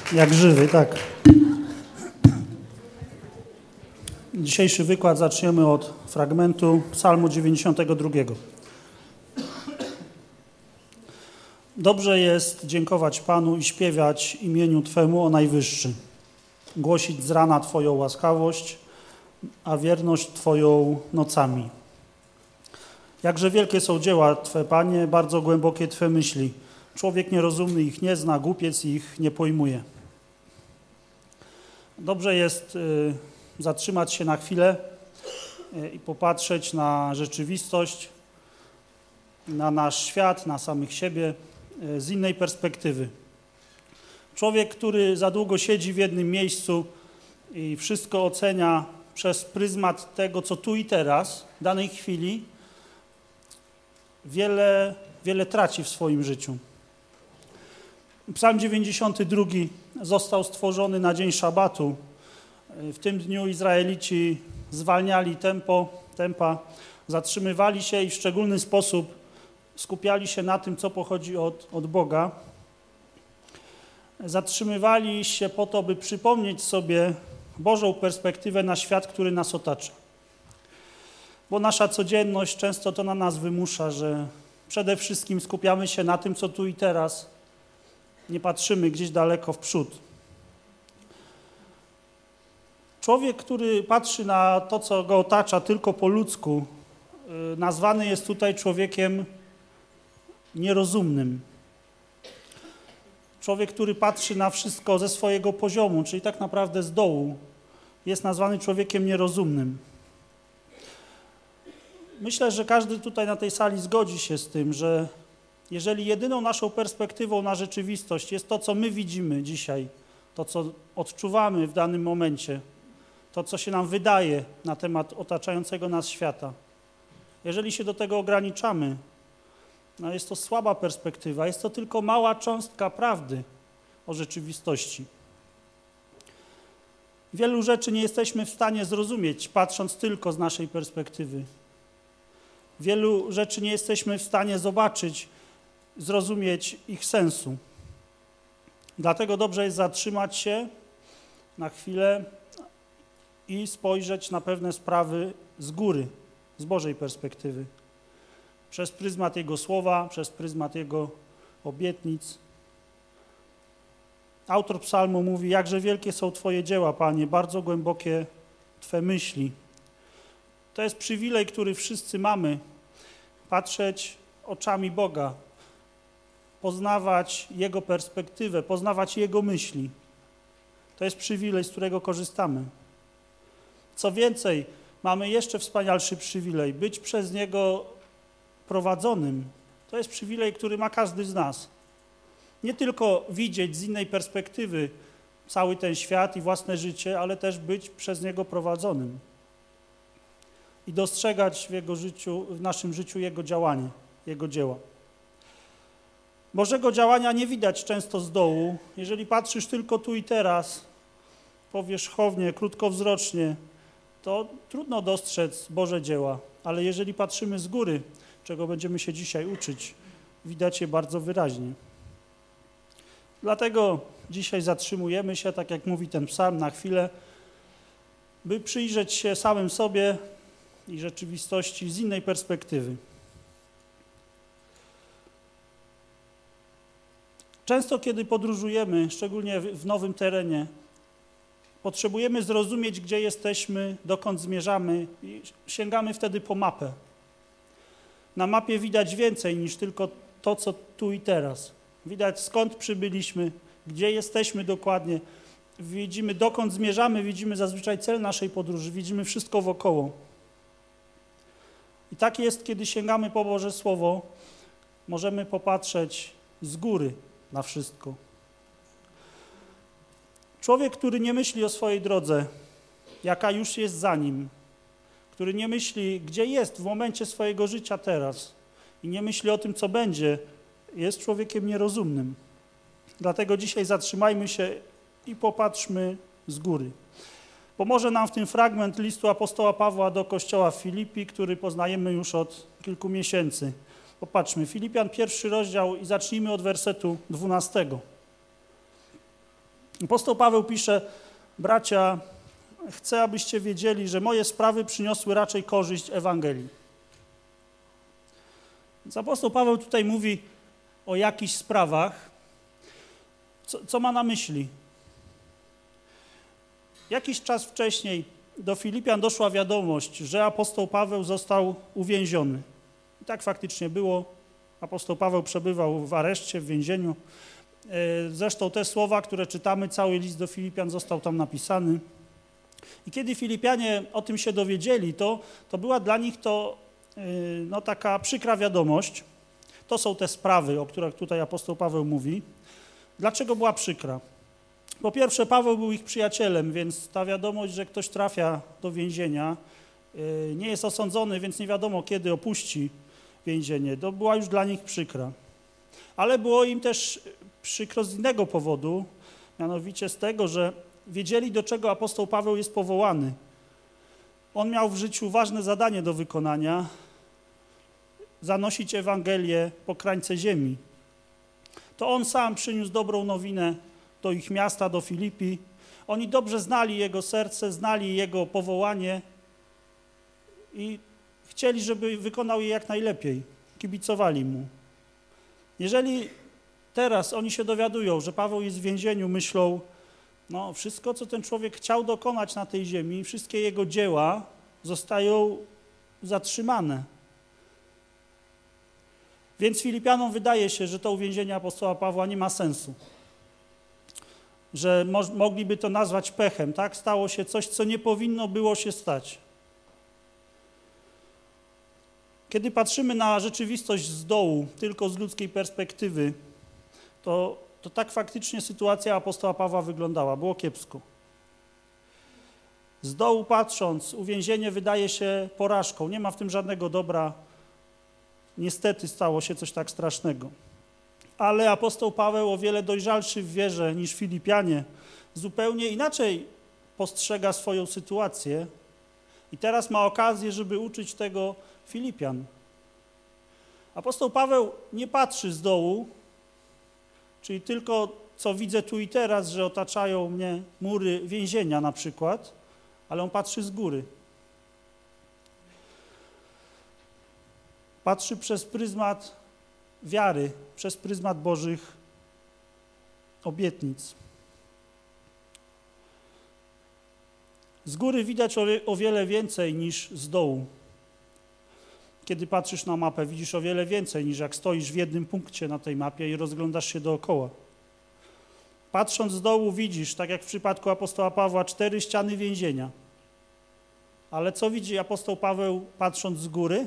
Jak żywy, tak. Dzisiejszy wykład zaczniemy od fragmentu Psalmu 92. Dobrze jest dziękować Panu i śpiewać imieniu Twemu o Najwyższy, głosić z rana Twoją łaskawość, a wierność Twoją nocami. Jakże wielkie są dzieła Twe, Panie, bardzo głębokie Twe myśli. Człowiek nierozumny ich nie zna, głupiec ich nie pojmuje. Dobrze jest zatrzymać się na chwilę i popatrzeć na rzeczywistość, na nasz świat, na samych siebie z innej perspektywy. Człowiek, który za długo siedzi w jednym miejscu i wszystko ocenia przez pryzmat tego, co tu i teraz, w danej chwili, wiele traci w swoim życiu. Psalm 92 został stworzony na dzień szabatu. W tym dniu Izraelici zwalniali tempa, zatrzymywali się i w szczególny sposób skupiali się na tym, co pochodzi od Boga. Zatrzymywali się po to, by przypomnieć sobie Bożą perspektywę na świat, który nas otacza. Bo nasza codzienność często to na nas wymusza, że przede wszystkim skupiamy się na tym, co tu i teraz, nie patrzymy gdzieś daleko w przód. Człowiek, który patrzy na to, co go otacza tylko po ludzku, nazwany jest tutaj człowiekiem nierozumnym. Człowiek, który patrzy na wszystko ze swojego poziomu, czyli tak naprawdę z dołu, jest nazwany człowiekiem nierozumnym. Myślę, że każdy tutaj na tej sali zgodzi się z tym, że jeżeli jedyną naszą perspektywą na rzeczywistość jest to, co my widzimy dzisiaj, to, co odczuwamy w danym momencie, to, co się nam wydaje na temat otaczającego nas świata, jeżeli się do tego ograniczamy, no jest to słaba perspektywa, jest to tylko mała cząstka prawdy o rzeczywistości. Wielu rzeczy nie jesteśmy w stanie zrozumieć, patrząc tylko z naszej perspektywy. Wielu rzeczy nie jesteśmy w stanie zobaczyć, zrozumieć ich sensu. Dlatego dobrze jest zatrzymać się na chwilę i spojrzeć na pewne sprawy z góry, z Bożej perspektywy. Przez pryzmat Jego słowa, przez pryzmat Jego obietnic. Autor psalmu mówi, jakże wielkie są Twoje dzieła, Panie, bardzo głębokie Twe myśli. To jest przywilej, który wszyscy mamy, patrzeć oczami Boga, poznawać Jego perspektywę, poznawać Jego myśli. To jest przywilej, z którego korzystamy. Co więcej, mamy jeszcze wspanialszy przywilej, być przez Niego prowadzonym. To jest przywilej, który ma każdy z nas. Nie tylko widzieć z innej perspektywy cały ten świat i własne życie, ale też być przez Niego prowadzonym. I dostrzegać w naszym życiu Jego działanie, Jego dzieła. Bożego działania nie widać często z dołu. Jeżeli patrzysz tylko tu i teraz, powierzchownie, krótkowzrocznie, to trudno dostrzec Boże dzieła. Ale jeżeli patrzymy z góry, czego będziemy się dzisiaj uczyć, widać je bardzo wyraźnie. Dlatego dzisiaj zatrzymujemy się, tak jak mówi ten psalm, na chwilę, by przyjrzeć się samym sobie i rzeczywistości z innej perspektywy. Często, kiedy podróżujemy, szczególnie w nowym terenie, potrzebujemy zrozumieć, gdzie jesteśmy, dokąd zmierzamy i sięgamy wtedy po mapę. Na mapie widać więcej niż tylko to, co tu i teraz. Widać, skąd przybyliśmy, gdzie jesteśmy dokładnie. Widzimy, dokąd zmierzamy, widzimy zazwyczaj cel naszej podróży, widzimy wszystko wokoło. I tak jest, kiedy sięgamy po Boże Słowo, możemy popatrzeć z góry na wszystko. Człowiek, który nie myśli o swojej drodze, jaka już jest za nim, który nie myśli, gdzie jest w momencie swojego życia teraz i nie myśli o tym, co będzie, jest człowiekiem nierozumnym. Dlatego dzisiaj zatrzymajmy się i popatrzmy z góry. Pomoże nam w tym fragment listu apostoła Pawła do kościoła w Filipi, który poznajemy już od kilku miesięcy. Popatrzmy, Filipian 1 rozdział i zacznijmy od wersetu 12. Apostoł Paweł pisze: bracia, chcę, abyście wiedzieli, że moje sprawy przyniosły raczej korzyść Ewangelii. Więc apostoł Paweł tutaj mówi o jakichś sprawach. Co ma na myśli? Jakiś czas wcześniej do Filipian doszła wiadomość, że apostoł Paweł został uwięziony. I tak faktycznie było. Apostoł Paweł przebywał w areszcie, w więzieniu. Zresztą te słowa, które czytamy, cały list do Filipian został tam napisany. I kiedy Filipianie o tym się dowiedzieli, to była dla nich to taka przykra wiadomość. To są te sprawy, o których tutaj apostoł Paweł mówi. Dlaczego była przykra? Po pierwsze, Paweł był ich przyjacielem, więc ta wiadomość, że ktoś trafia do więzienia, nie jest osądzony, więc nie wiadomo, kiedy opuści więzienie. To była już dla nich przykra. Ale było im też przykro z innego powodu, mianowicie z tego, że wiedzieli, do czego apostoł Paweł jest powołany. On miał w życiu ważne zadanie do wykonania, zanosić Ewangelię po krańce ziemi. To on sam przyniósł dobrą nowinę do ich miasta, do Filipi. Oni dobrze znali jego serce, znali jego powołanie i chcieli, żeby wykonał je jak najlepiej. Kibicowali mu. Jeżeli teraz oni się dowiadują, że Paweł jest w więzieniu, myślą, wszystko, co ten człowiek chciał dokonać na tej ziemi, wszystkie jego dzieła zostają zatrzymane. Więc Filipianom wydaje się, że to uwięzienie apostoła Pawła nie ma sensu. Że mogliby to nazwać pechem, tak? Stało się coś, co nie powinno było się stać. Kiedy patrzymy na rzeczywistość z dołu, tylko z ludzkiej perspektywy, to tak faktycznie sytuacja apostoła Pawła wyglądała. Było kiepsko. Z dołu patrząc, uwięzienie wydaje się porażką. Nie ma w tym żadnego dobra. Niestety stało się coś tak strasznego. Ale apostoł Paweł, o wiele dojrzalszy w wierze niż Filipianie, zupełnie inaczej postrzega swoją sytuację i teraz ma okazję, żeby uczyć tego Filipian. Apostoł Paweł nie patrzy z dołu, czyli tylko co widzę tu i teraz, że otaczają mnie mury więzienia na przykład, ale on patrzy z góry. Patrzy przez pryzmat wiary, przez pryzmat Bożych obietnic. Z góry widać o wiele więcej niż z dołu. Kiedy patrzysz na mapę, widzisz o wiele więcej niż jak stoisz w jednym punkcie na tej mapie i rozglądasz się dookoła. Patrząc z dołu widzisz, tak jak w przypadku apostoła Pawła, 4 ściany więzienia. Ale co widzi apostoł Paweł patrząc z góry?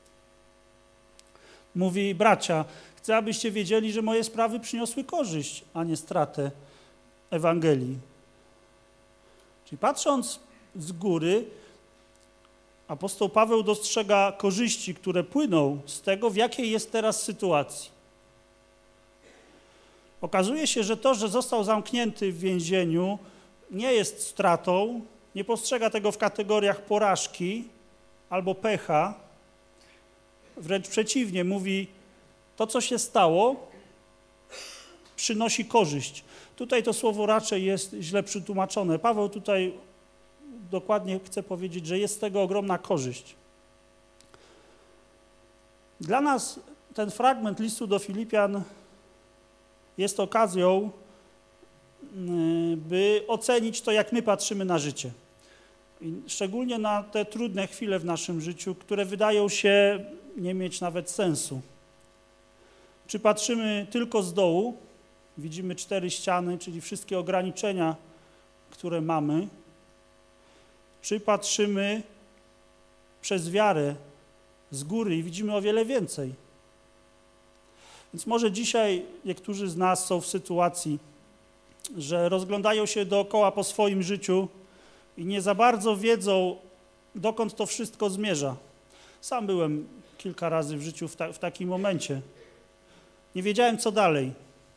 Mówi: bracia, chcę, abyście wiedzieli, że moje sprawy przyniosły korzyść, a nie stratę Ewangelii. Czyli patrząc z góry, apostoł Paweł dostrzega korzyści, które płyną z tego, w jakiej jest teraz sytuacji. Okazuje się, że to, że został zamknięty w więzieniu, nie jest stratą, nie postrzega tego w kategoriach porażki albo pecha. Wręcz przeciwnie, mówi, to co się stało, przynosi korzyść. Tutaj to słowo raczej jest źle przetłumaczone. Paweł tutaj dokładnie chce powiedzieć, że jest z tego ogromna korzyść. Dla nas ten fragment listu do Filipian jest okazją, by ocenić to, jak my patrzymy na życie. I szczególnie na te trudne chwile w naszym życiu, które wydają się nie mieć nawet sensu. Czy patrzymy tylko z dołu, widzimy 4 ściany, czyli wszystkie ograniczenia, które mamy, czy patrzymy przez wiarę z góry i widzimy o wiele więcej. Więc może dzisiaj niektórzy z nas są w sytuacji, że rozglądają się dookoła po swoim życiu i nie za bardzo wiedzą, dokąd to wszystko zmierza. Sam byłem kilka razy w życiu w takim momencie. Nie wiedziałem, co dalej.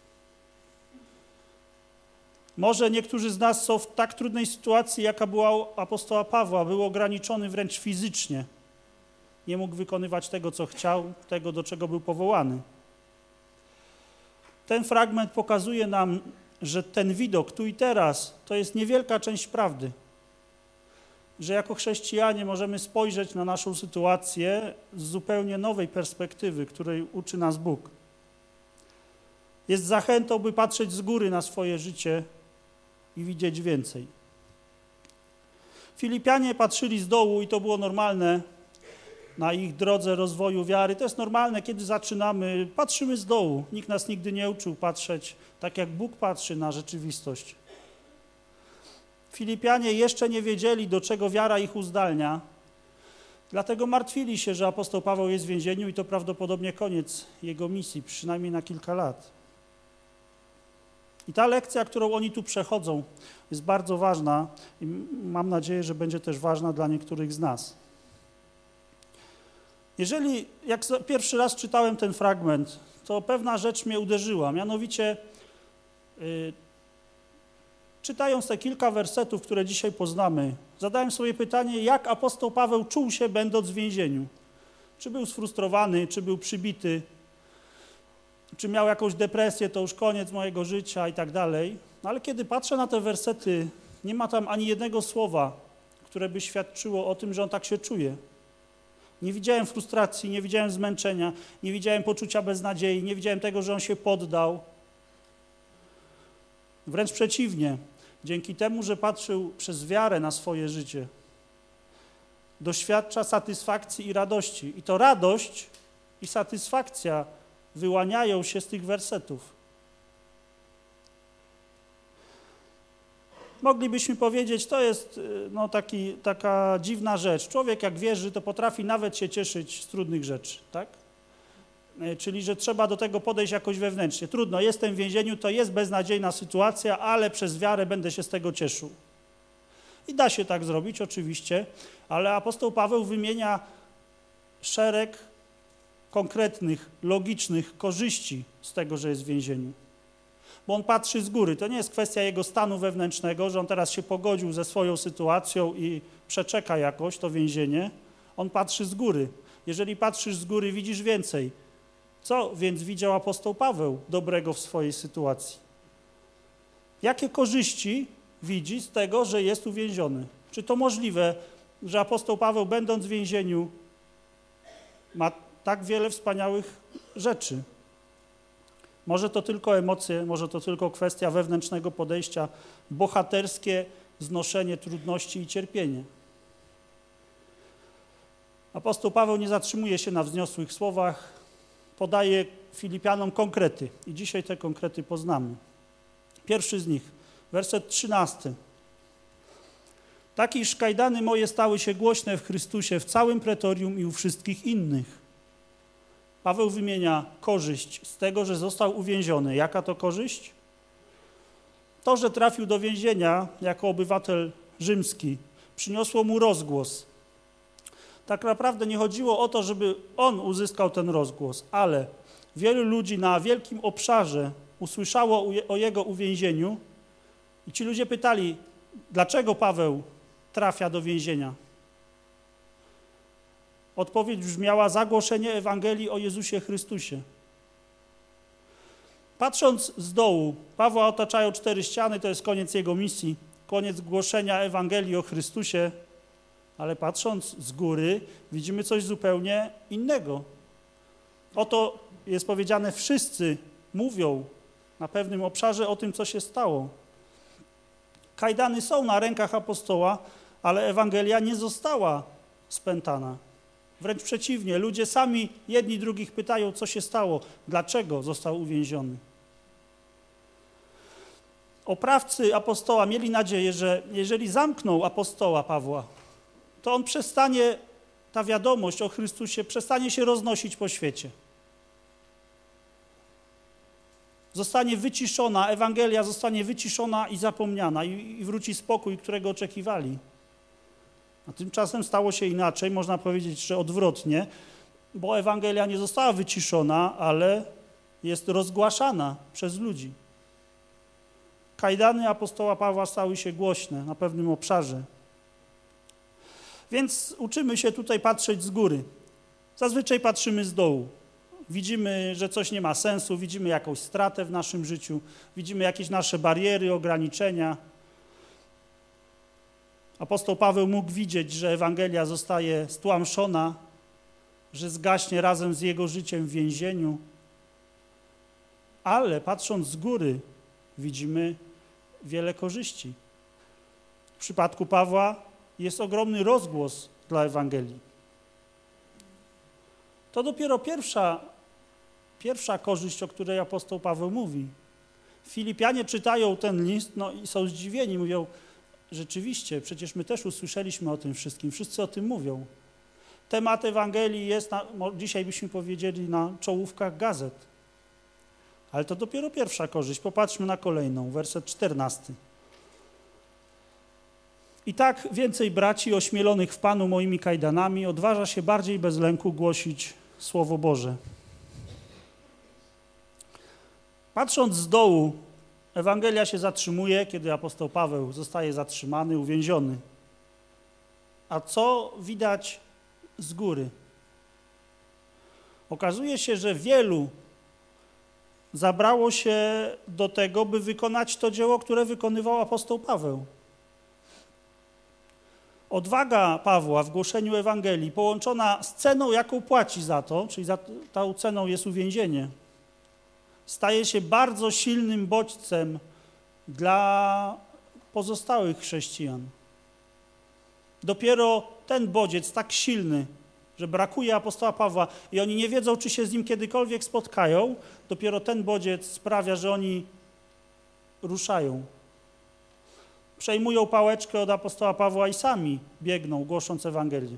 Może niektórzy z nas są w tak trudnej sytuacji, jaka była u apostoła Pawła. Był ograniczony wręcz fizycznie. Nie mógł wykonywać tego, co chciał, tego, do czego był powołany. Ten fragment pokazuje nam, że ten widok tu i teraz to jest niewielka część prawdy. Że jako chrześcijanie możemy spojrzeć na naszą sytuację z zupełnie nowej perspektywy, której uczy nas Bóg. Jest zachętą, by patrzeć z góry na swoje życie i widzieć więcej. Filipianie patrzyli z dołu i to było normalne na ich drodze rozwoju wiary. To jest normalne, kiedy zaczynamy, patrzymy z dołu. Nikt nas nigdy nie uczył patrzeć tak, jak Bóg patrzy na rzeczywistość. Filipianie jeszcze nie wiedzieli, do czego wiara ich uzdalnia, dlatego martwili się, że apostoł Paweł jest w więzieniu i to prawdopodobnie koniec jego misji, przynajmniej na kilka lat. I ta lekcja, którą oni tu przechodzą, jest bardzo ważna i mam nadzieję, że będzie też ważna dla niektórych z nas. Jak pierwszy raz czytałem ten fragment, to pewna rzecz mnie uderzyła, mianowicie czytając te kilka wersetów, które dzisiaj poznamy, zadałem sobie pytanie, jak apostoł Paweł czuł się, będąc w więzieniu. Czy był sfrustrowany, czy był przybity, czy miał jakąś depresję, to już koniec mojego życia i tak dalej. No ale kiedy patrzę na te wersety, nie ma tam ani jednego słowa, które by świadczyło o tym, że on tak się czuje. Nie widziałem frustracji, nie widziałem zmęczenia, nie widziałem poczucia beznadziei, nie widziałem tego, że on się poddał. Wręcz przeciwnie, dzięki temu, że patrzył przez wiarę na swoje życie, doświadcza satysfakcji i radości. I to radość i satysfakcja wyłaniają się z tych wersetów. Moglibyśmy powiedzieć, to jest taka dziwna rzecz. Człowiek jak wierzy, to potrafi nawet się cieszyć z trudnych rzeczy, tak? Czyli, że trzeba do tego podejść jakoś wewnętrznie. Trudno, jestem w więzieniu, to jest beznadziejna sytuacja, ale przez wiarę będę się z tego cieszył. I da się tak zrobić, oczywiście, ale apostoł Paweł wymienia szereg konkretnych, logicznych korzyści z tego, że jest w więzieniu. Bo on patrzy z góry. To nie jest kwestia jego stanu wewnętrznego, że on teraz się pogodził ze swoją sytuacją i przeczeka jakoś to więzienie. On patrzy z góry. Jeżeli patrzysz z góry, widzisz więcej. Co więc widział apostoł Paweł dobrego w swojej sytuacji? Jakie korzyści widzi z tego, że jest uwięziony? Czy to możliwe, że apostoł Paweł, będąc w więzieniu, ma tak wiele wspaniałych rzeczy? Może to tylko emocje, może to tylko kwestia wewnętrznego podejścia, bohaterskie znoszenie trudności i cierpienie. Apostoł Paweł nie zatrzymuje się na wzniosłych słowach, podaje Filipianom konkrety i dzisiaj te konkrety poznamy. Pierwszy z nich, werset 13. Tak iż kajdany moje stały się głośne w Chrystusie w całym pretorium i u wszystkich innych. Paweł wymienia korzyść z tego, że został uwięziony. Jaka to korzyść? To, że trafił do więzienia jako obywatel rzymski, przyniosło mu rozgłos. Tak naprawdę nie chodziło o to, żeby on uzyskał ten rozgłos, ale wielu ludzi na wielkim obszarze usłyszało o jego uwięzieniu i ci ludzie pytali, dlaczego Paweł trafia do więzienia. Odpowiedź brzmiała zagłoszenie Ewangelii o Jezusie Chrystusie. Patrząc z dołu, Pawła otaczają 4 ściany, to jest koniec jego misji, koniec głoszenia Ewangelii o Chrystusie, ale patrząc z góry widzimy coś zupełnie innego. Oto jest powiedziane, wszyscy mówią na pewnym obszarze o tym, co się stało. Kajdany są na rękach apostoła, ale Ewangelia nie została spętana. Wręcz przeciwnie, ludzie sami jedni drugich pytają, co się stało, dlaczego został uwięziony. Oprawcy apostoła mieli nadzieję, że jeżeli zamkną apostoła Pawła, to on przestanie, ta wiadomość o Chrystusie przestanie się roznosić po świecie. Zostanie wyciszona, Ewangelia zostanie wyciszona i zapomniana i wróci spokój, którego oczekiwali. A tymczasem stało się inaczej, można powiedzieć, że odwrotnie, bo Ewangelia nie została wyciszona, ale jest rozgłaszana przez ludzi. Kajdany apostoła Pawła stały się głośne na pewnym obszarze. Więc uczymy się tutaj patrzeć z góry. Zazwyczaj patrzymy z dołu. widzimy, że coś nie ma sensu, widzimy jakąś stratę w naszym życiu, widzimy jakieś nasze bariery, ograniczenia. Apostoł Paweł mógł widzieć, że Ewangelia zostaje stłamszona, że zgaśnie razem z jego życiem w więzieniu, ale patrząc z góry widzimy wiele korzyści. W przypadku Pawła jest ogromny rozgłos dla Ewangelii. To dopiero pierwsza korzyść, o której apostoł Paweł mówi. Filipianie czytają ten list i są zdziwieni, mówią, rzeczywiście, przecież my też usłyszeliśmy o tym wszystkim, wszyscy o tym mówią. Temat Ewangelii jest, dzisiaj byśmy powiedzieli, na czołówkach gazet. Ale to dopiero pierwsza korzyść. Popatrzmy na kolejną, werset 14. I tak więcej braci ośmielonych w Panu moimi kajdanami odważa się bardziej bez lęku głosić Słowo Boże. Patrząc z dołu, Ewangelia się zatrzymuje, kiedy apostoł Paweł zostaje zatrzymany, uwięziony. A co widać z góry? Okazuje się, że wielu zabrało się do tego, by wykonać to dzieło, które wykonywał apostoł Paweł. Odwaga Pawła w głoszeniu Ewangelii, połączona z ceną, jaką płaci za to, czyli tą ceną jest uwięzienie, staje się bardzo silnym bodźcem dla pozostałych chrześcijan. Dopiero ten bodziec tak silny, że brakuje apostoła Pawła i oni nie wiedzą, czy się z nim kiedykolwiek spotkają, dopiero ten bodziec sprawia, że oni ruszają. Przejmują pałeczkę od apostoła Pawła i sami biegną, głosząc Ewangelię.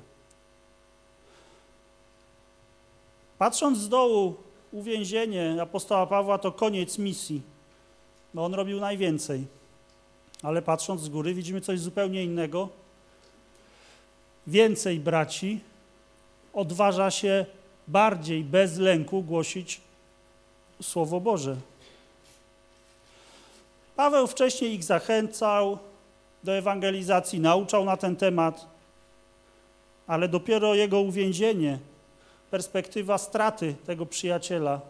Patrząc z dołu, uwięzienie apostoła Pawła to koniec misji, bo on robił najwięcej. Ale patrząc z góry widzimy coś zupełnie innego. Więcej braci odważa się bardziej bez lęku głosić Słowo Boże. Paweł wcześniej ich zachęcał do ewangelizacji, nauczał na ten temat, ale dopiero jego uwięzienie, perspektywa straty tego przyjaciela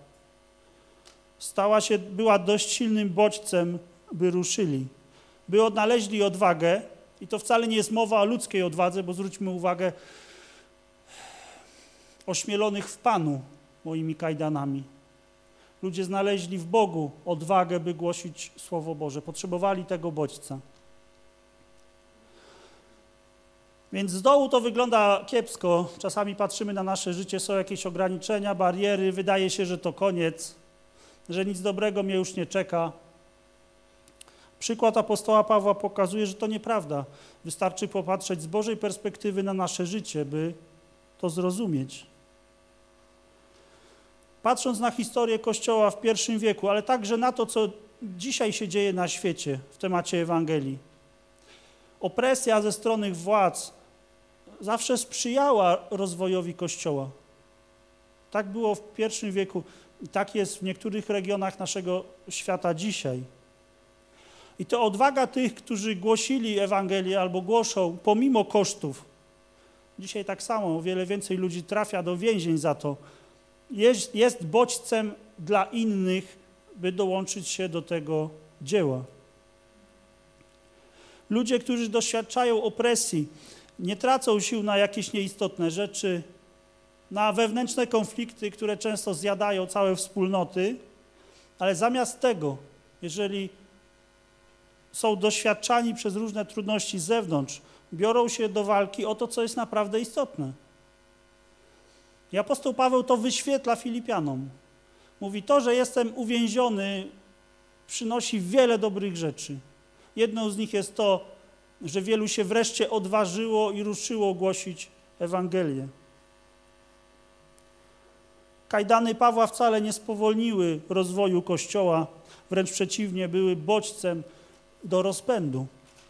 była dość silnym bodźcem, by ruszyli, by odnaleźli odwagę i to wcale nie jest mowa o ludzkiej odwadze, bo zwróćmy uwagę, ośmielonych w Panu moimi kajdanami. Ludzie znaleźli w Bogu odwagę, by głosić Słowo Boże. Potrzebowali tego bodźca. Więc z dołu to wygląda kiepsko. Czasami patrzymy na nasze życie, są jakieś ograniczenia, bariery, wydaje się, że to koniec, że nic dobrego mnie już nie czeka. Przykład apostoła Pawła pokazuje, że to nieprawda. Wystarczy popatrzeć z Bożej perspektywy na nasze życie, by to zrozumieć. Patrząc na historię Kościoła w I wieku, ale także na to, co dzisiaj się dzieje na świecie w temacie Ewangelii. Opresja ze strony władz zawsze sprzyjała rozwojowi Kościoła. Tak było w I wieku i tak jest w niektórych regionach naszego świata dzisiaj. I to odwaga tych, którzy głosili Ewangelię albo głoszą pomimo kosztów. Dzisiaj tak samo, o wiele więcej ludzi trafia do więzień za to. Jest bodźcem dla innych, by dołączyć się do tego dzieła. Ludzie, którzy doświadczają opresji, nie tracą sił na jakieś nieistotne rzeczy, na wewnętrzne konflikty, które często zjadają całe wspólnoty, ale zamiast tego, jeżeli są doświadczani przez różne trudności z zewnątrz, biorą się do walki o to, co jest naprawdę istotne. I apostoł Paweł to wyświetla Filipianom. Mówi, to, że jestem uwięziony, przynosi wiele dobrych rzeczy. Jedną z nich jest to, że wielu się wreszcie odważyło i ruszyło głosić Ewangelię. Kajdany Pawła wcale nie spowolniły rozwoju Kościoła, wręcz przeciwnie, były bodźcem do rozpędu.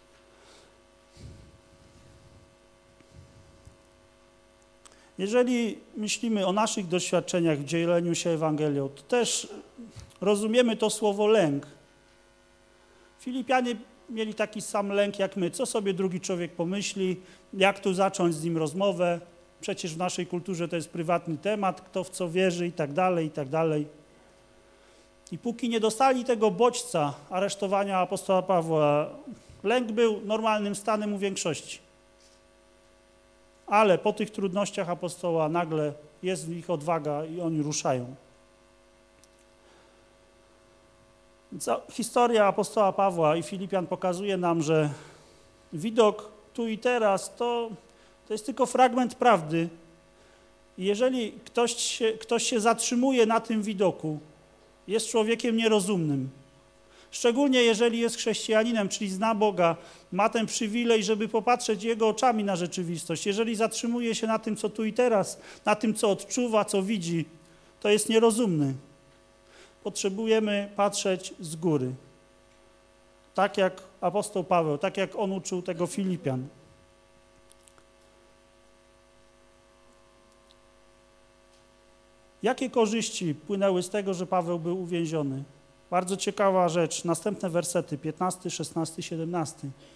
Jeżeli myślimy o naszych doświadczeniach w dzieleniu się Ewangelią, to też rozumiemy to słowo lęk. Filipianie mieli taki sam lęk jak my. Co sobie drugi człowiek pomyśli, jak tu zacząć z nim rozmowę, Przecież w naszej kulturze to jest prywatny temat, kto w co wierzy i tak dalej, i tak dalej. I póki nie dostali tego bodźca aresztowania apostoła Pawła, lęk był normalnym stanem u większości. Ale po tych trudnościach apostoła nagle jest w nich odwaga i oni ruszają. Historia apostoła Pawła i Filipian pokazuje nam, że widok tu i teraz to jest tylko fragment prawdy. I jeżeli ktoś się zatrzymuje na tym widoku, jest człowiekiem nierozumnym. Szczególnie jeżeli jest chrześcijaninem, czyli zna Boga, ma ten przywilej, żeby popatrzeć Jego oczami na rzeczywistość. Jeżeli zatrzymuje się na tym, co tu i teraz, na tym, co odczuwa, co widzi, to jest nierozumny. Potrzebujemy patrzeć z góry. Tak jak apostoł Paweł, tak jak on uczył tego Filipian. Jakie korzyści płynęły z tego, że Paweł był uwięziony? Bardzo ciekawa rzecz. Następne wersety, 15, 16, 17.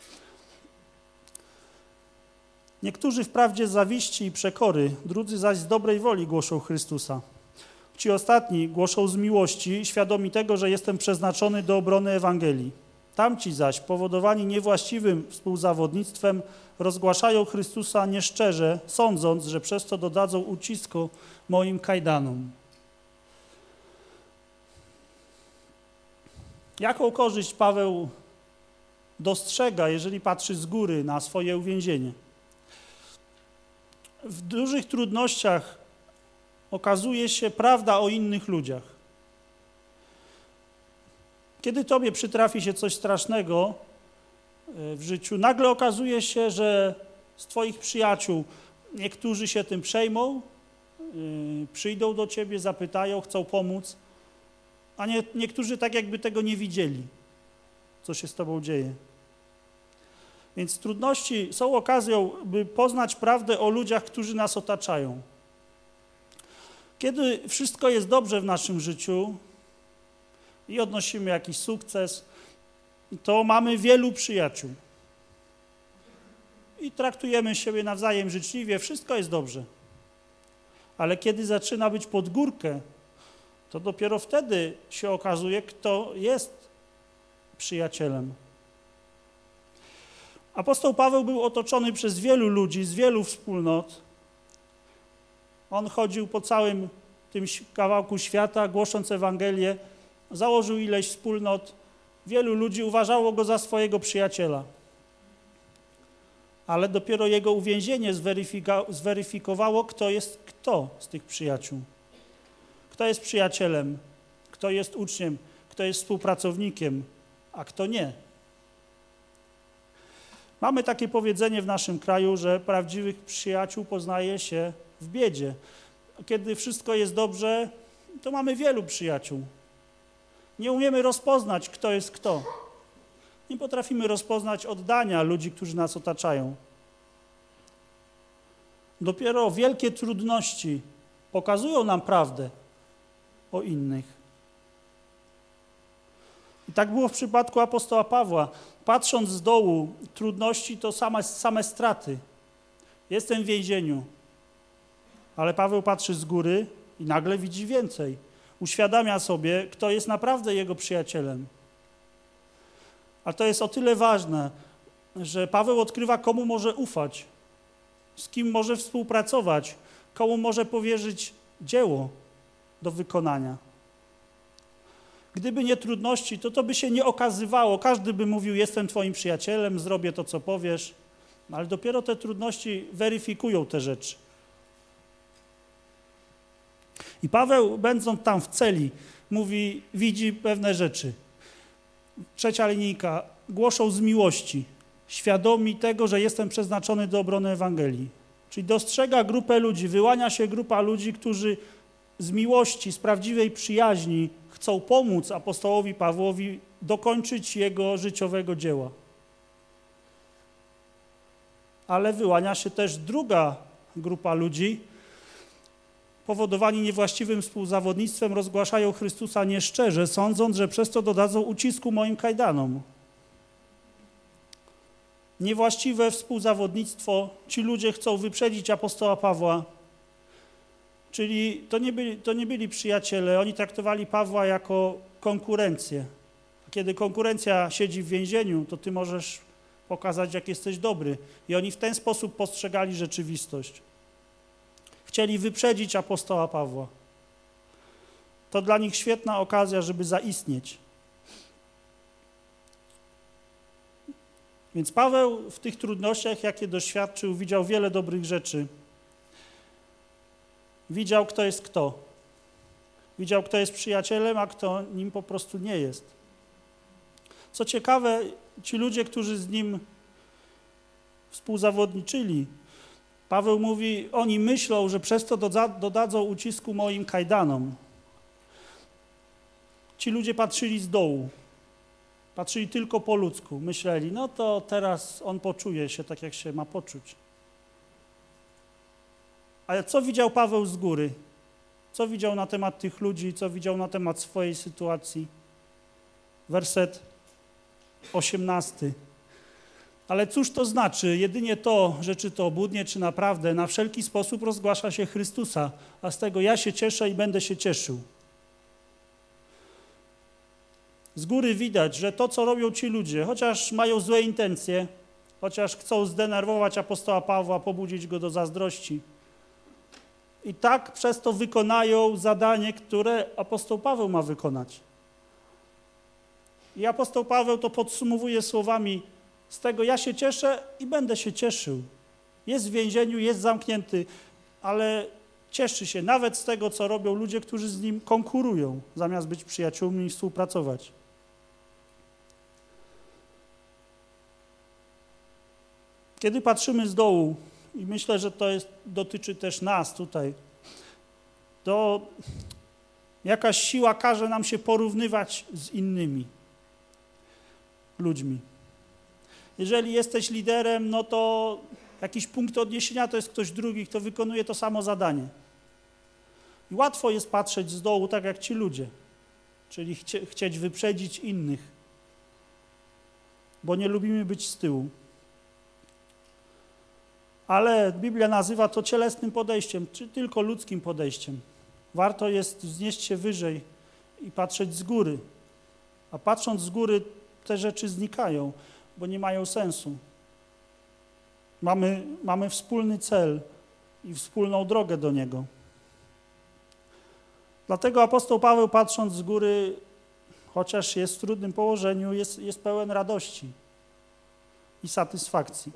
Niektórzy wprawdzie z zawiści i przekory, drudzy zaś z dobrej woli głoszą Chrystusa. Ci ostatni głoszą z miłości, świadomi tego, że jestem przeznaczony do obrony Ewangelii. Tamci zaś, powodowani niewłaściwym współzawodnictwem, rozgłaszają Chrystusa nieszczerze, sądząc, że przez to dodadzą ucisku moim kajdanom. Jaką korzyść Paweł dostrzega, jeżeli patrzy z góry na swoje uwięzienie? W dużych trudnościach okazuje się prawda o innych ludziach. Kiedy tobie przytrafi się coś strasznego w życiu, nagle okazuje się, że z twoich przyjaciół niektórzy się tym przejmą, przyjdą do ciebie, zapytają, chcą pomóc, a niektórzy tak jakby tego nie widzieli, co się z tobą dzieje. Więc trudności są okazją, by poznać prawdę o ludziach, którzy nas otaczają. Kiedy wszystko jest dobrze w naszym życiu i odnosimy jakiś sukces, to mamy wielu przyjaciół. I traktujemy siebie nawzajem życzliwie, wszystko jest dobrze. Ale kiedy zaczyna być pod górkę, to dopiero wtedy się okazuje, kto jest przyjacielem. Apostoł Paweł był otoczony przez wielu ludzi, z wielu wspólnot. On chodził po całym tym kawałku świata, głosząc Ewangelię, założył ileś wspólnot. Wielu ludzi uważało go za swojego przyjaciela. Ale dopiero jego uwięzienie zweryfikowało, kto jest kto z tych przyjaciół. Kto jest przyjacielem, kto jest uczniem, kto jest współpracownikiem, a kto nie. Mamy takie powiedzenie w naszym kraju, że prawdziwych przyjaciół poznaje się w biedzie. Kiedy wszystko jest dobrze, to mamy wielu przyjaciół. Nie umiemy rozpoznać, kto jest kto. Nie potrafimy rozpoznać oddania ludzi, którzy nas otaczają. Dopiero wielkie trudności pokazują nam prawdę o innych. I tak było w przypadku apostoła Pawła. Patrząc z dołu, trudności to same straty. Jestem w więzieniu, ale Paweł patrzy z góry i nagle widzi więcej. Uświadamia sobie, kto jest naprawdę jego przyjacielem. A to jest o tyle ważne, że Paweł odkrywa, komu może ufać, z kim może współpracować, komu może powierzyć dzieło do wykonania. Gdyby nie trudności, to by się nie okazywało. Każdy by mówił, jestem twoim przyjacielem, zrobię to, co powiesz. Ale dopiero te trudności weryfikują te rzeczy. I Paweł, będąc tam w celi, mówi, widzi pewne rzeczy. 3. linijka. Głoszą z miłości, świadomi tego, że jestem przeznaczony do obrony Ewangelii. Czyli dostrzega grupę ludzi, wyłania się grupa ludzi, którzy z miłości, z prawdziwej przyjaźni chcą pomóc apostołowi Pawłowi dokończyć jego życiowego dzieła. Ale wyłania się też druga grupa ludzi, powodowani niewłaściwym współzawodnictwem, rozgłaszają Chrystusa nieszczerze, sądząc, że przez to dodadzą ucisku moim kajdanom. niewłaściwe współzawodnictwo. Ci ludzie chcą wyprzedzić apostoła Pawła, czyli to nie byli przyjaciele, oni traktowali Pawła jako konkurencję. Kiedy konkurencja siedzi w więzieniu, to ty możesz pokazać, jak jesteś dobry. I oni w ten sposób postrzegali rzeczywistość. Chcieli wyprzedzić apostoła Pawła. To dla nich świetna okazja, żeby zaistnieć. Więc Paweł w tych trudnościach, jakie doświadczył, widział wiele dobrych rzeczy. Widział, kto jest kto. Widział, kto jest przyjacielem, a kto nim po prostu nie jest. Co ciekawe, ci ludzie, którzy z nim współzawodniczyli, Paweł mówi, oni myślą, że przez to dodadzą ucisku moim kajdanom. Ci ludzie patrzyli z dołu, patrzyli tylko po ludzku, myśleli, no to teraz on poczuje się tak, jak się ma poczuć. Ale co widział Paweł z góry? Co widział na temat tych ludzi, co widział na temat swojej sytuacji? Werset 18. Ale cóż to znaczy? Jedynie to, że czy to obłudnie, czy naprawdę, na wszelki sposób rozgłasza się Chrystusa, a z tego ja się cieszę i będę się cieszył. Z góry widać, że to, co robią ci ludzie, chociaż mają złe intencje, chociaż chcą zdenerwować apostoła Pawła, pobudzić go do zazdrości, i tak przez to wykonają zadanie, które apostoł Paweł ma wykonać. I apostoł Paweł to podsumowuje słowami: z tego ja się cieszę i będę się cieszył. Jest w więzieniu, jest zamknięty, ale cieszy się nawet z tego, co robią ludzie, którzy z nim konkurują, zamiast być przyjaciółmi i współpracować. Kiedy patrzymy z dołu, i myślę, że to dotyczy też nas tutaj, to jakaś siła każe nam się porównywać z innymi ludźmi. Jeżeli jesteś liderem, no to jakiś punkt odniesienia to jest ktoś drugi, kto wykonuje to samo zadanie. I łatwo jest patrzeć z dołu, tak jak ci ludzie, czyli chcieć wyprzedzić innych, bo nie lubimy być z tyłu. Ale Biblia nazywa to cielesnym podejściem, czy tylko ludzkim podejściem. Warto jest wznieść się wyżej i patrzeć z góry. A patrząc z góry, te rzeczy znikają, bo nie mają sensu. Mamy wspólny cel i wspólną drogę do niego. Dlatego apostoł Paweł, patrząc z góry, chociaż jest w trudnym położeniu, jest pełen radości i satysfakcji.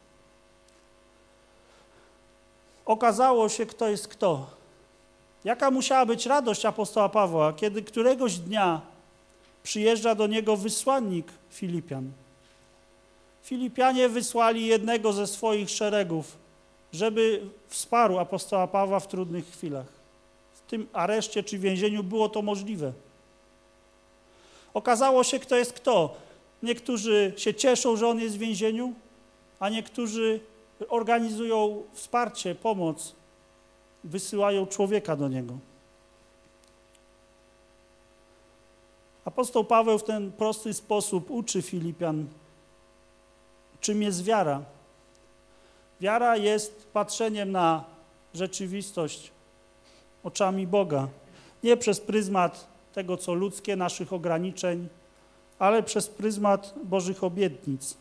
Okazało się, kto jest kto. Jaka musiała być radość apostoła Pawła, kiedy któregoś dnia przyjeżdża do niego wysłannik Filipian. Filipianie wysłali jednego ze swoich szeregów, żeby wsparł apostoła Pawła w trudnych chwilach. W tym areszcie czy więzieniu było to możliwe. Okazało się, kto jest kto. Niektórzy się cieszą, że on jest w więzieniu, a niektórzy organizują wsparcie, pomoc, wysyłają człowieka do niego. Apostoł Paweł w ten prosty sposób uczy Filipian, czym jest wiara. Wiara jest patrzeniem na rzeczywistość oczami Boga. Nie przez pryzmat tego, co ludzkie, naszych ograniczeń, ale przez pryzmat Bożych obietnic.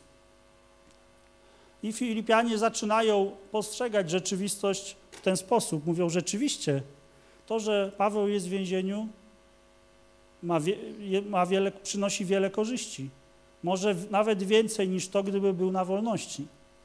I Filipianie zaczynają postrzegać rzeczywistość w ten sposób. Mówią, rzeczywiście, to, że Paweł jest w więzieniu, przynosi wiele korzyści. Może nawet więcej niż to, gdyby był na wolności.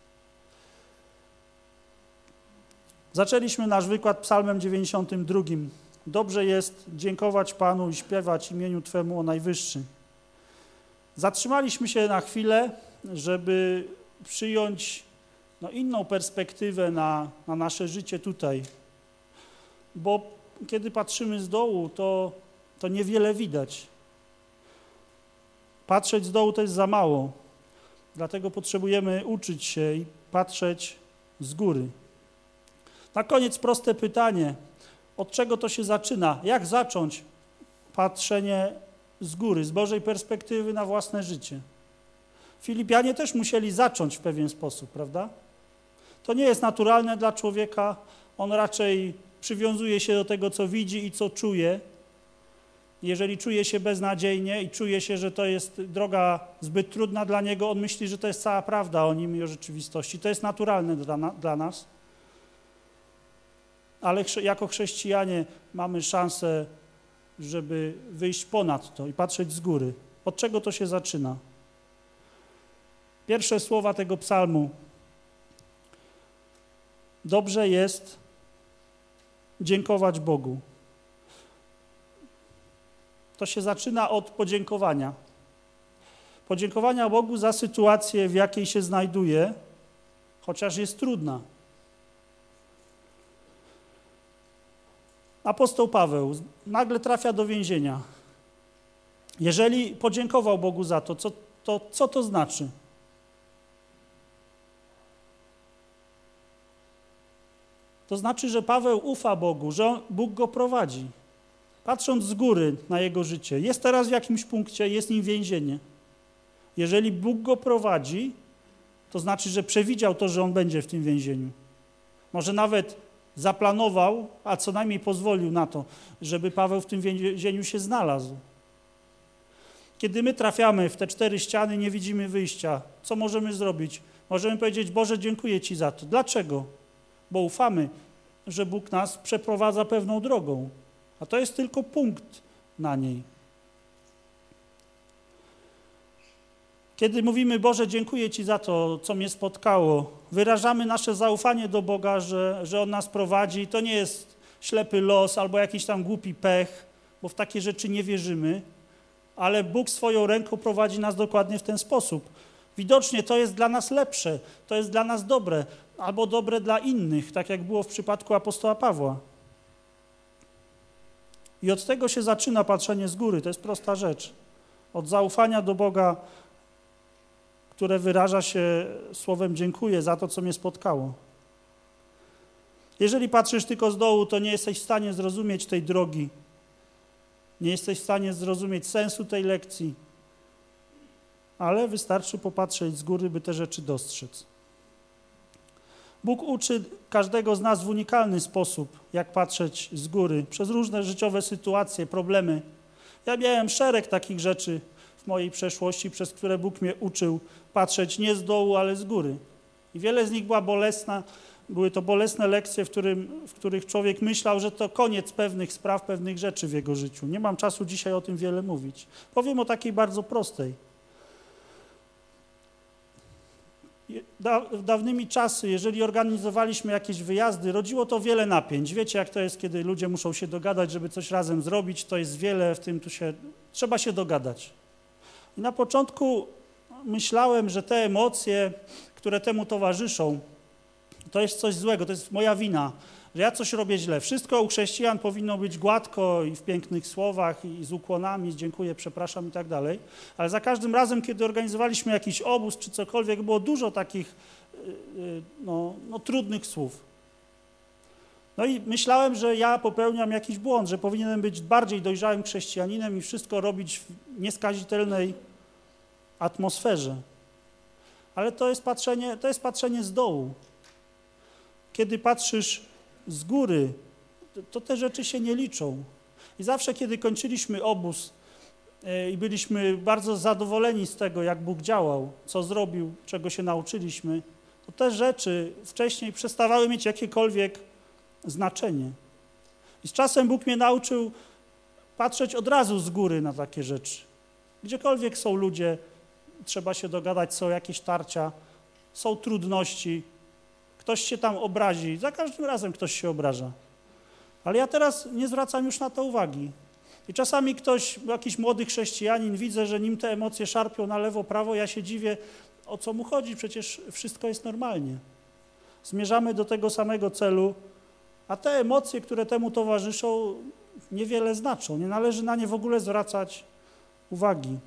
Zaczęliśmy nasz wykład psalmem 92. Dobrze jest dziękować Panu i śpiewać imieniu Twemu o Najwyższy. Zatrzymaliśmy się na chwilę, żeby przyjąć inną perspektywę na nasze życie tutaj. Bo kiedy patrzymy z dołu, to niewiele widać. Patrzeć z dołu to jest za mało. Dlatego potrzebujemy uczyć się i patrzeć z góry. Na koniec proste pytanie. Od czego to się zaczyna? Jak zacząć patrzenie z góry, z Bożej perspektywy na własne życie? Filipianie też musieli zacząć w pewien sposób, prawda? To nie jest naturalne dla człowieka, on raczej przywiązuje się do tego, co widzi i co czuje. Jeżeli czuje się beznadziejnie i czuje się, że to jest droga zbyt trudna dla niego, on myśli, że to jest cała prawda o nim i o rzeczywistości. To jest naturalne dla nas. Ale jako chrześcijanie mamy szansę, żeby wyjść ponad to i patrzeć z góry. Od czego to się zaczyna? Pierwsze słowa tego psalmu. Dobrze jest dziękować Bogu. To się zaczyna od podziękowania. Podziękowania Bogu za sytuację, w jakiej się znajduje, chociaż jest trudna. Apostoł Paweł nagle trafia do więzienia. Jeżeli podziękował Bogu za to, co to znaczy? To znaczy, że Paweł ufa Bogu, że Bóg go prowadzi. Patrząc z góry na jego życie, jest teraz w jakimś punkcie, jest nim więzienie. Jeżeli Bóg go prowadzi, to znaczy, że przewidział to, że on będzie w tym więzieniu. Może nawet zaplanował, a co najmniej pozwolił na to, żeby Paweł w tym więzieniu się znalazł. Kiedy my trafiamy w te 4 ściany, nie widzimy wyjścia. Co możemy zrobić? Możemy powiedzieć: Boże, dziękuję Ci za to. Dlaczego? Bo ufamy, że Bóg nas przeprowadza pewną drogą, a to jest tylko punkt na niej. Kiedy mówimy: Boże, dziękuję Ci za to, co mnie spotkało, wyrażamy nasze zaufanie do Boga, że On nas prowadzi. To nie jest ślepy los albo jakiś tam głupi pech, bo w takie rzeczy nie wierzymy, ale Bóg swoją ręką prowadzi nas dokładnie w ten sposób. Widocznie to jest dla nas lepsze, to jest dla nas dobre, albo dobre dla innych, tak jak było w przypadku apostoła Pawła. I od tego się zaczyna patrzenie z góry, to jest prosta rzecz. Od zaufania do Boga, które wyraża się słowem dziękuję za to, co mnie spotkało. Jeżeli patrzysz tylko z dołu, to nie jesteś w stanie zrozumieć tej drogi, nie jesteś w stanie zrozumieć sensu tej lekcji, ale wystarczy popatrzeć z góry, by te rzeczy dostrzec. Bóg uczy każdego z nas w unikalny sposób, jak patrzeć z góry, przez różne życiowe sytuacje, problemy. Ja miałem szereg takich rzeczy w mojej przeszłości, przez które Bóg mnie uczył patrzeć nie z dołu, ale z góry. I wiele z nich była bolesna. Były to bolesne lekcje, w których człowiek myślał, że to koniec pewnych spraw, pewnych rzeczy w jego życiu. Nie mam czasu dzisiaj o tym wiele mówić. Powiem o takiej bardzo prostej. Dawnymi czasy, jeżeli organizowaliśmy jakieś wyjazdy, rodziło to wiele napięć. Wiecie, jak to jest, kiedy ludzie muszą się dogadać, żeby coś razem zrobić, to jest wiele w tym, trzeba się dogadać. I na początku myślałem, że te emocje, które temu towarzyszą, to jest coś złego, to jest moja wina, że ja coś robię źle. Wszystko u chrześcijan powinno być gładko i w pięknych słowach i z ukłonami, z dziękuję, przepraszam i tak dalej. Ale za każdym razem, kiedy organizowaliśmy jakiś obóz czy cokolwiek, było dużo takich trudnych słów. No i myślałem, że ja popełniam jakiś błąd, że powinienem być bardziej dojrzałym chrześcijaninem i wszystko robić w nieskazitelnej atmosferze. Ale to jest patrzenie z dołu. Kiedy patrzysz z góry, to te rzeczy się nie liczą. I zawsze, kiedy kończyliśmy obóz i byliśmy bardzo zadowoleni z tego, jak Bóg działał, co zrobił, czego się nauczyliśmy, to te rzeczy wcześniej przestawały mieć jakiekolwiek znaczenie. I z czasem Bóg mnie nauczył patrzeć od razu z góry na takie rzeczy. Gdziekolwiek są ludzie, trzeba się dogadać, są jakieś tarcia, są trudności, ktoś się tam obrazi, za każdym razem ktoś się obraża. Ale ja teraz nie zwracam już na to uwagi. I czasami jakiś młody chrześcijanin, widzę, że nim te emocje szarpią na lewo, prawo, ja się dziwię, o co mu chodzi, przecież wszystko jest normalnie. Zmierzamy do tego samego celu, a te emocje, które temu towarzyszą, niewiele znaczą. Nie należy na nie w ogóle zwracać uwagi.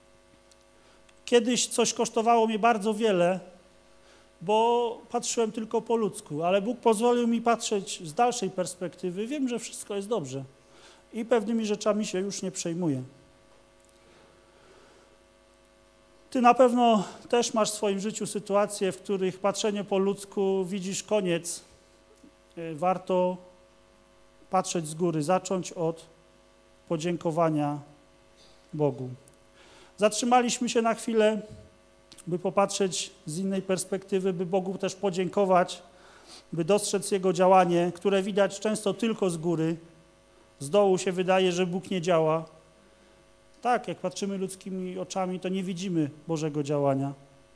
Kiedyś coś kosztowało mnie bardzo wiele, bo patrzyłem tylko po ludzku, ale Bóg pozwolił mi patrzeć z dalszej perspektywy. Wiem, że wszystko jest dobrze i pewnymi rzeczami się już nie przejmuję. Ty na pewno też masz w swoim życiu sytuacje, w których patrzenie po ludzku widzisz koniec. Warto patrzeć z góry, zacząć od podziękowania Bogu. Zatrzymaliśmy się na chwilę, by popatrzeć z innej perspektywy, by Bogu też podziękować, by dostrzec Jego działanie, które widać często tylko z góry. Z dołu się wydaje, że Bóg nie działa. Tak, jak patrzymy ludzkimi oczami, to nie widzimy Bożego działania.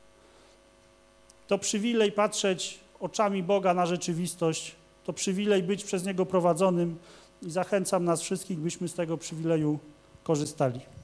To przywilej patrzeć oczami Boga na rzeczywistość, to przywilej być przez Niego prowadzonym i zachęcam nas wszystkich, byśmy z tego przywileju korzystali.